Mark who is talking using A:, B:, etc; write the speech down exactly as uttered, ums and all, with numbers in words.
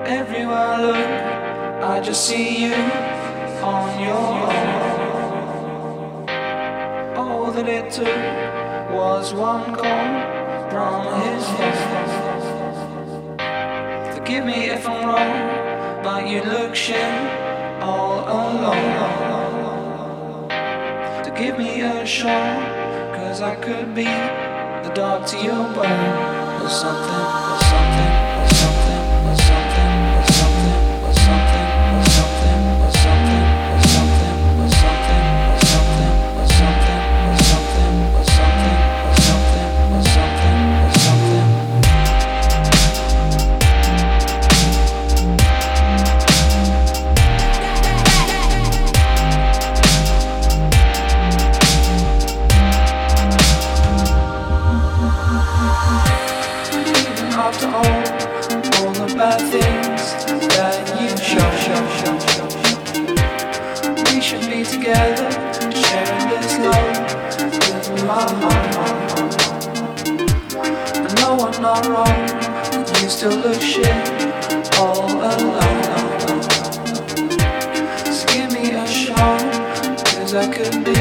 A: Everywhere I look, I just see you on your own. All that it took was one call from his phone. Forgive me if I'm wrong, but you look shit all alone. To give me a shot, cause I could be the dog to your bone, or something, or something, or something, or something, or something, or something, or something, or something, or something, or something, or something, or something, or something, or something, or something, or something, or something. After all, all the bad things that you show, show, show, show, show. We should be together, sharing this love with my heart. I know I'm not wrong, you still look shit all alone. So give me a shot, cause I could be